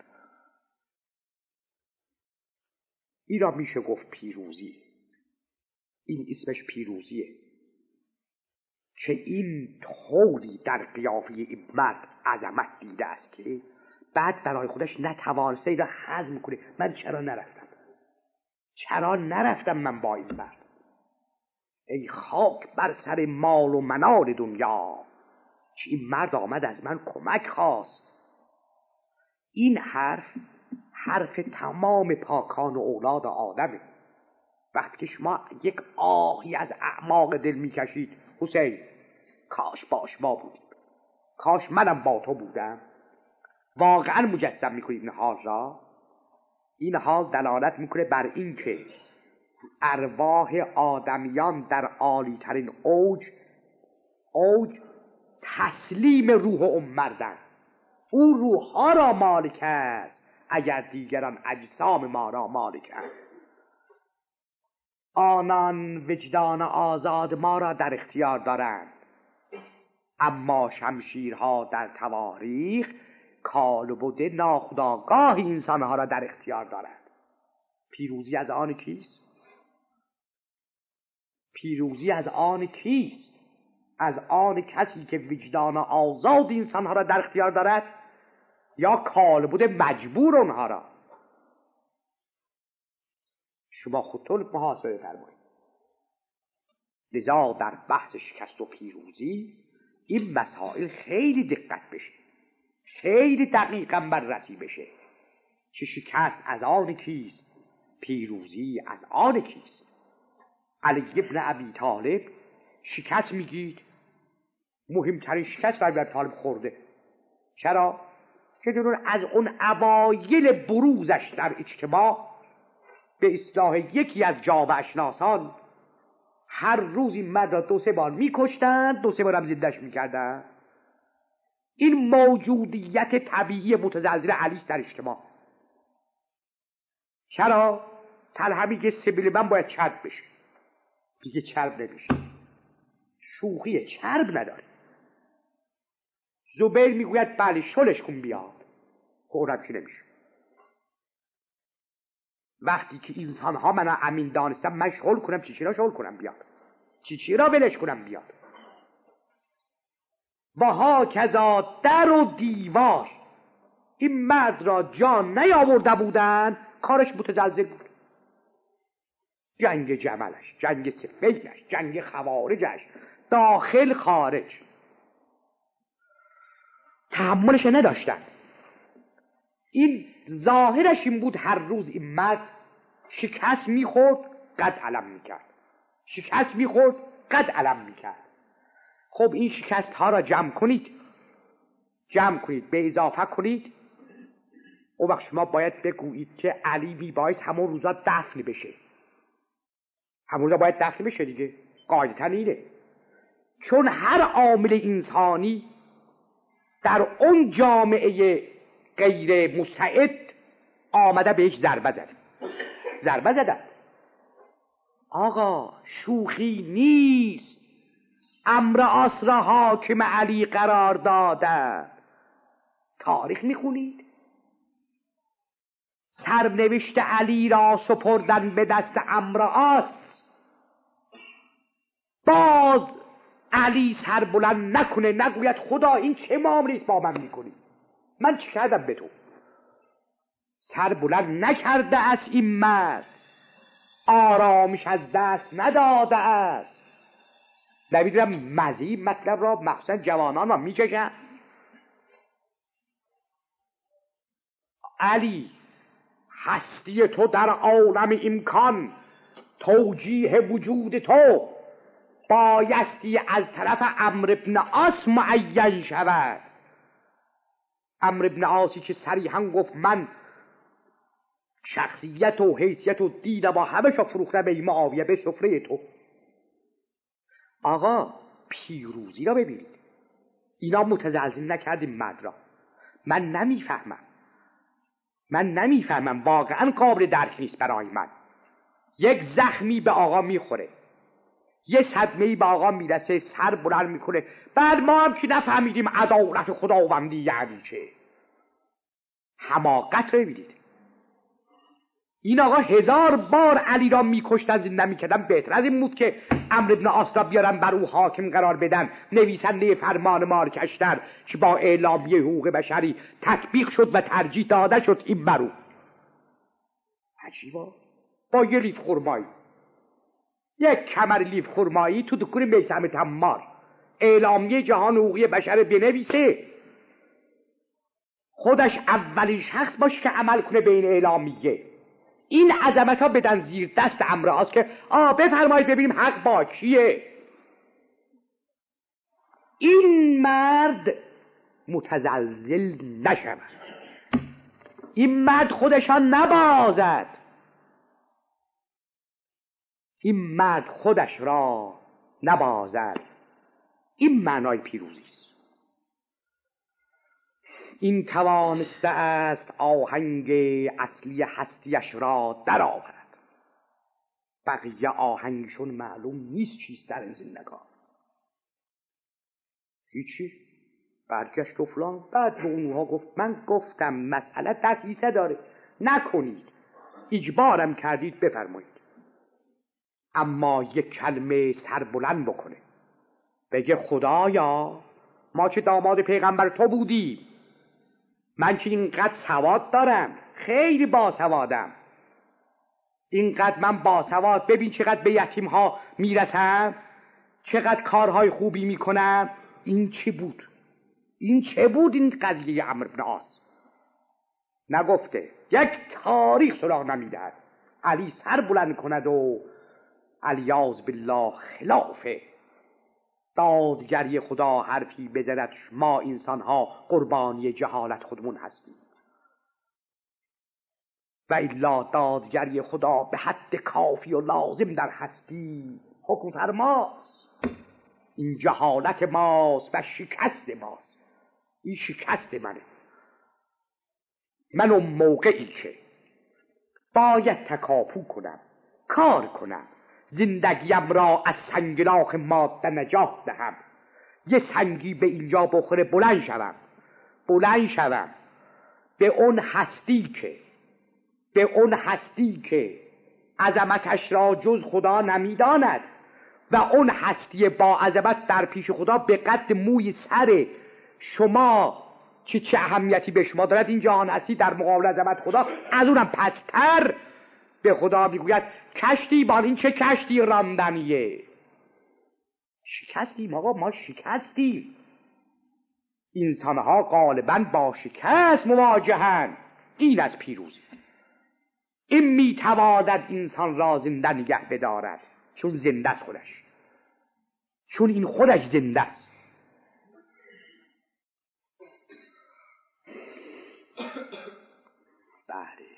B: این را میشه گفت پیروزی، این اسمش پیروزیه. که این طوری در قیافه این مرد عظمت دیده است که بعد برای خودش نتوانسته را هضم کنه. من چرا نرفتم؟ چرا نرفتم من با این مرد؟ ای خاک بر سر مال و منال دنیا که این مرد آمد از من کمک خواست. این حرف حرف تمام پاکان و اولاد آدمه. وقتی که شما یک آهی از اعماق دل میکشید حسین کاش باش ما بودیم، کاش منم با تو بودم، واقعا مجسم میکنید این حال را. این حال دلالت میکنه بر این که ارواح آدمیان در عالی ترین اوج اوج تسلیم روح اون مردن. او روح ها را مالک است اگر دیگران اجسام ما را مالک است. آنان وجدان آزاد ما را در اختیار دارند، اما شمشیرها در تواریخ کالبد ناخودآگاه انسانها را در اختیار دارند. پیروزی از آن کیست؟ پیروزی از آن کیست؟ از آن کسی که وجدان آزاد انسانها را در اختیار دارد یا کالبد مجبور آنها را؟ شما خودتون محاسبه فرمایید. لذا در بحث شکست و پیروزی این مسائل خیلی دقت بشه، خیلی دقیقا بررسی بشه که شکست از آن کیست، پیروزی از آن کیست. علی ابن ابی طالب شکست میگید، مهمترین شکست بر ابی طالب خورده. چرا؟ که درون از اون اوایل بروزش در اجتماع به اصطلاح یکی از جامعه اشناسان هر روز این مرد را دو سه بار میکشتند، دو سه بار هم زندهش میکردند. این موجودیت طبیعی متزلزل علی است در اجتماع. چرا؟ طلحه میگه سبیل من باید چرب بشه، دیگه چرب نمیشه، شوخی چرب نداره. زبیر میگوید بله شلش کن بیاد، خورم که نمیشه. وقتی که انسان ها من امین دانستم من شغل کنم، چی چی را شغل کنم بیاد، چی چی را ولش کنم بیاد. و ها کذا در و دیوار این مرد را جان نیاورده بودن، کارش متزلزل بود. جنگ جملش، جنگ سفینش، جنگ خوارجش، داخل خارج تحملش نداشتن. این ظاهرش این بود هر روز این مرد شکست میخورد قد علم میکرد، شکست میخورد قد علم میکرد. خب این شکست ها را جمع کنید، جمع کنید به اضافه کنید. اون وقت شما باید بگویید که علی میبایست همون روزا دفن بشه، همون روزا باید دفن بشه دیگه، قاعدتا اینه. چون هر عامل انسانی در اون جامعه غیر مستعد آمده بهش ضربه زد، ضربه زدن. آقا شوخی نیست، امر آس را حاکم علی قرار دادن. تاریخ میخونید، سرنوشت علی را سپردن به دست امر آس. باز علی سر بلند نکنه، نگوید خدا این چه معاملیست با من میکنی، من چه کردم به تو. سر بلند نکرده است این مرد، آرامش از دست نداده است. نمیدونم مزید مطلب را مخصوصا جوانان را میچشن. علی هستی تو در عالم امکان، توجیه وجود تو بایستی از طرف عمرو بن عاص معین شود. عمرو بن عاصی که صریحا گفت من شخصیت و حیثیت و دیدم و همه شو فروختم به معاویه به سفره تو. آقا پیروزی را ببینید، اینا متزلزل نکردیم مرد را. من نمیفهمم، من نمیفهمم واقعا قابل درک نیست برای من. یک زخمی به آقا میخوره، یه صدمه‌ای به آقا میرسه، سر بلند میکنه، بعد ما هم که نفهمیدیم عدالت خداوندی یعنی چه. حماقت رو ببینید. این آقا هزار بار علی را میکشتن زنده میکردن، بهتر از این بود که عمرو بن عاص را بیارن بر او حاکم قرار بدن، نویسنده فرمان مارکشتر که با اعلامیه حقوق بشری تطبیق شد و ترجیح داده شد این بر او. عجیبا، با یه لیف خرمایی، یک کمر لیف خرمایی تو دکون میثم تمار اعلامیه جهان حقوقی بشر بنویسه، خودش اولین شخص باشه که عمل کنه به این اعلامیه. این عظمت ها بدن زیر دست عمرو عاص که آه بفرمایید ببینیم حق با کیه. این مرد متزلزل نشود، این مرد خودشان نبازد، این مرد خودش را نبازد. این معنای پیروزی است. این توانسته است آهنگ اصلی هستیش را درآورد، بقیه آهنگشون معلوم نیست چیست در این زندگان. هیچی، برگشت و فلان. بعد به اونها گفت من گفتم مسئله دسیسه داره، نکنید، اجبارم کردید بفرمایید، اما یک کلمه سربلند بکنه، بگه خدایا ما که داماد پیغمبر تو بودیم، من که اینقدر سواد دارم، خیلی باسوادم، اینقدر من باسواد، ببین چقدر به یتیم ها میرسم، چقدر کارهای خوبی میکنم. این چی بود؟ این چه بود این قضیه عمرو بن عاص؟ نگفته، یک تاریخ سراغ نمیدهد. علی سر بلند کند و الیاذ بالله خلافه دادگری خدا حرفی بزند، ما انسان ها قربانی جهالت خودمون هستیم، و الا دادگری خدا به حد کافی و لازم در هستی حکم فرماست. این جهالت ماست و شکست ماست، این شکست منه. من اون موقعی که باید تکاپو کنم، کار کنم، زندگیم را از سنگلاخ ماده نجات دهم، یه سنگی به اینجا بخوره بلند شوم، بلند شوم به اون هستی که به اون هستی که عظمتش را جز خدا نمیداند و اون هستی با عظمت در پیش خدا به قد موی سر شما که چه اهمیتی به شما دارد، این جهان هستی در مقابل عظمت خدا از اونم پستر. به خدا میگوید کشتی بان، این چه کشتی راندنیه؟ شکستیم آقا، ما شکستیم. انسانها غالبا با شکست مواجهن. این از پیروزی. این میتواند انسان را زنده نگه بدارد، چون زنده است خودش، چون این خودش زنده است. بله،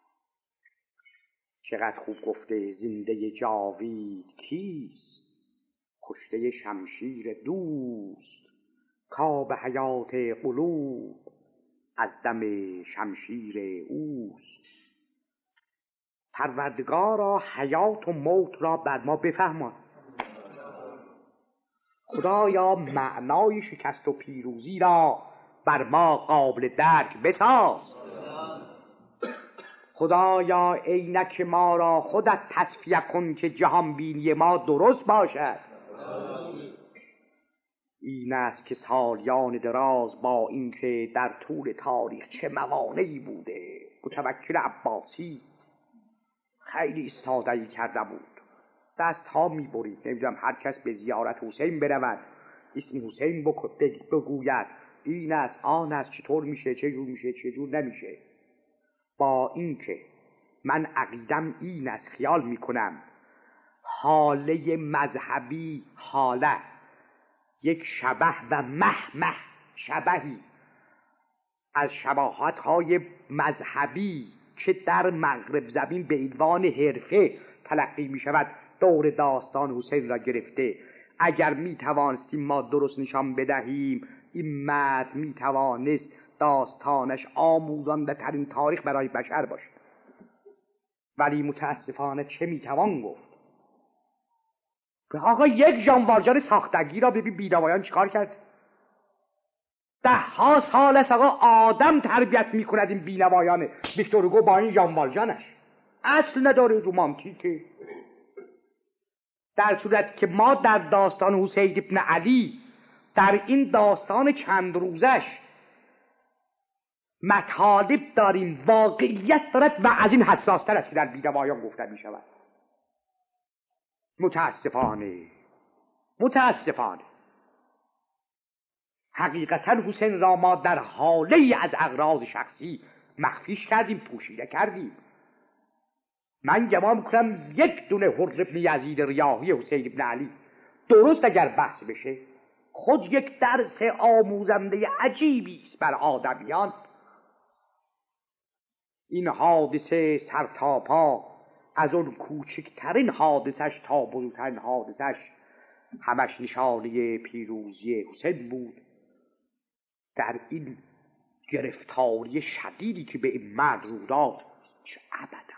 B: چقدر خوب گفته، زنده جاوید کیست، کشته شمشیر دوست، کاب حیات قلوب از دم شمشیر اوست. پروردگارا حیات و موت را بر ما بفهمان. خدایا معنای شکست و پیروزی را بر ما قابل درک بساز. خدایا عینک ما را خودت تصفیه کن که جهان بینی ما درست باشد. این است که سالیان دراز با اینکه در طول تاریخ چه موانعی بوده، متوکل عباسی خیلی استادهی کرده بود، دست ها می برید، نمیدونم هر کس به زیارت حسین برود، اسم حسین بگوید، این است آن است، چطور میشه، چه جور میشه، چه جور نمیشه. با اینکه من عقیدم این است، خیال میکنم حاله مذهبی، حاله یک شبه و مهمه شبهی از شباهت های مذهبی که در مغرب زمین به عنوان حرفه تلقی می شود دور داستان حسین را گرفته. اگر می توانستیم ما درست نشان بدهیم این مرد می توانست داستانش آموزنده ترین تاریخ برای بشر باشه، ولی متاسفانه چه می توان گفت؟ آقا یک ژانوارجان ساختگی را ببین بینوایان چیکار کرد؟ ده ها سال است آقا آدم تربیت می کند این بینوایان. ویکتور هوگو با این ژانوارجانش اصل نداره، رومانتیکه. در صورت که ما در داستان حسین ابن علی، در این داستان چند روزش مطالب داریم، واقعیت دارد و از این حساستر است که در بی‌نوایان گفته می شود. متاسفانه متاسفانه حقیقتا حسین را ما در حاله از اغراض شخصی مخفیش کردیم، پوشیده کردیم. من گمان میکنم یک دونه حر ابن یزید ریاحی حسین ابن علی درست اگر بحث بشه خود یک درس آموزنده عجیبی است بر آدمیان. این حادثه سرتاپا از اون کوچکترین حادثش تا بزرگترین حادثش همش نشانه پیروزی حسین بود. در این گرفتاری شدیدی که به این مرد رو داد، چه ابدا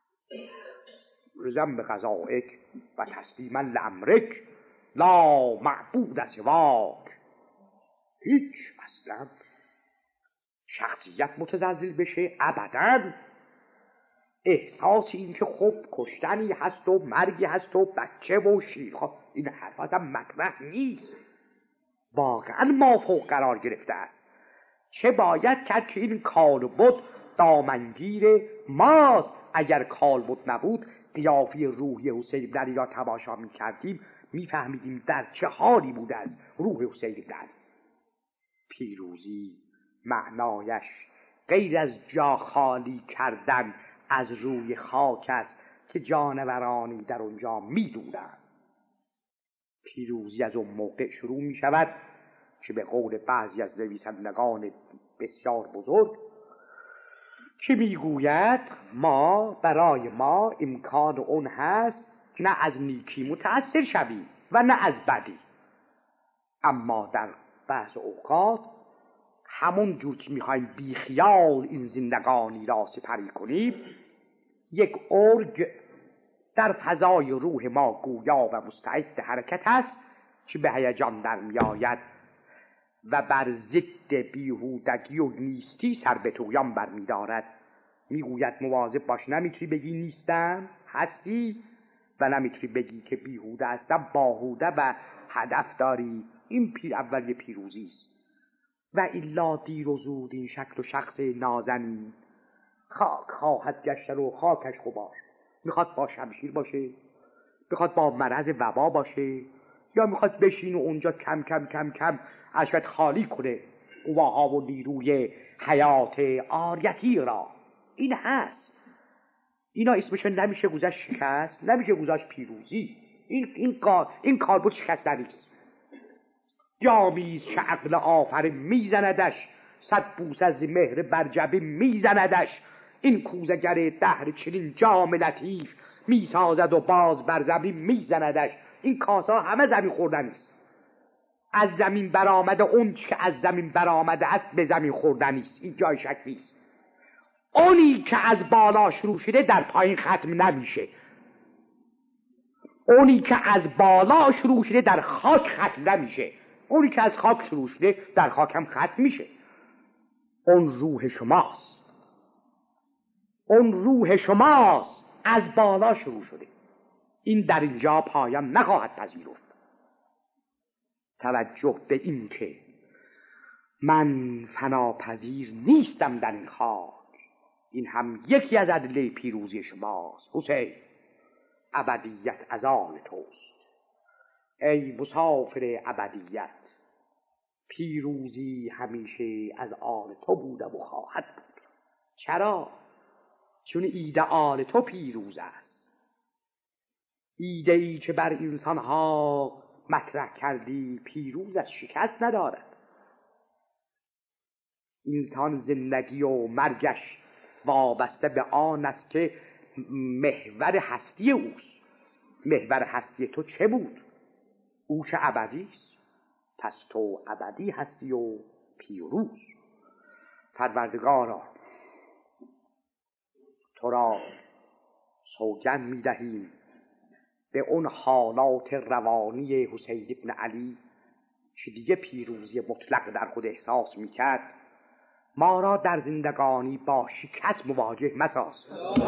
B: رزم به قضائک و تسلیما لامرک لا معبود سواک. هیچ اصلا شخصیت متزلزل بشه ابدا. احساس این که خب کشتنی هست و مرگی هست و بچه و شیرها، این حرف اصلا مطرح نیست. واقعا مافوق قرار گرفته است. چه باید کرد که این کالبد دامنگیر ماست؟ اگر کالبد نبود قیافه روحی حسین بن علی را تماشا می کردیم می فهمیدیم در چه حالی بوده از روح حسین بن علی. پیروزی معنایش غیر از جا خالی کردن از روی خاک است که جانورانی در اونجا می دونند. پیروزی از اون موقع شروع می شود که به قول بعضی از نویسندگان بسیار بزرگ که می گوید ما برای ما امکان اون هست نه از نیکی متأثر شویم و نه از بدی، اما در بعض اوقات همون جور که میخوایم بی خیال این زندگانی را سپری کنیم، یک ارگ در فضای روح ما گویا و مستعد حرکت است که به هیجان در میآید و بر ضد بیهودگی و نیستی سر به طغیان برمی‌دارد. میگوید مواظب باش، نمیتونی بگی نیستم، هستی، و نمیتونی بگی که بیهوده هستم، باهوده و هدف داری. این پیر اول پیروزی است. و الا دیر و زود این شکل و شخص نازنین خاک خواهد گشتن و خاکش غبار. میخواد با شمشیر باشه، میخواد با مرض وبا باشه، یا میخواد بشین و اونجا کم کم کم کم اشکت خالی کنه قواها و نیروی حیات آریتی را. این هست. اینا اسمش نمیشه گذاشت شکست، نمیشه گذاشت پیروزی. این این کار این کار بود شکست نیست. جامیز چه عقل آفر میزندش، صد بوس از مهر برجبه میزندش. این کوزگر دهر چنین جام لطیف، میسازد و باز بر زمین میزندش. این کاسا همه زمین خوردن است. از زمین برآمده اون که از زمین برآمده است به زمین خوردن است. این جای شک نیست. اونی که از بالا شروع شده در پایین ختم نمیشه. اونی که از بالا شروع شده در خاک ختم نمیشه. اونی که از خاک شروع شده در خاک هم ختم میشه. اون روح شماست. اون روح شماست. از بالا شروع شده. این در اینجا پایان نخواهد پذیرفت. توجه به این که من فناپذیر نیستم در این خاک، این هم یکی از ادله پیروزی شماست. حسین، ابدیت از آن توست. ای مسافر ابدیت، پیروزی همیشه از آن تو بوده و خواهد بود. چرا؟ چون ایدئال تو پیروز است. ایده‌ای که بر انسانها مطرح کردی پیروز از شکست ندارد. انسان زندگی و مرگش وابسته به آن است که محور هستی اوست. محور هستی تو چه بود؟ او که ابدی است. پس تو ابدی هستی و پیروز. پروردگارا، تو را سوگند می دهیم به اون حالات روانی حسین ابن علی که دیگه پیروزی مطلق در خود احساس می کرد، ما را در زندگانی با شکست مواجه مساز.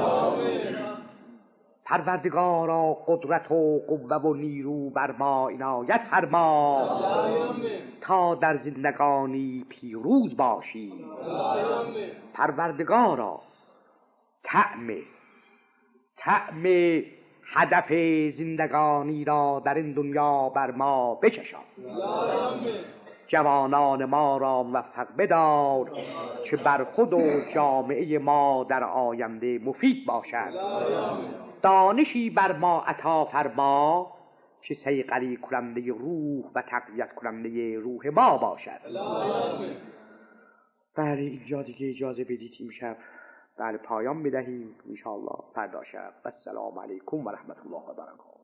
B: پروردگارا قدرت و قوه و نیرو بر ما عنایت فرما تا در زندگانی پیروز باشیم. پروردگارا طعم طعم هدف زندگانی را در این دنیا بر ما بچشان. جوانان ما را موفق بدار که بر خود و جامعه ما در آینده مفید باشد. دانشی بر ما عطا فرما که صیقلی کننده روح و تقویت کننده روح ما باشد. بله اینجا دیگه اجازه بدید امشب بله پایان بدهیم ان شاء الله فردا شب. السلام علیکم و رحمت الله و برکاته.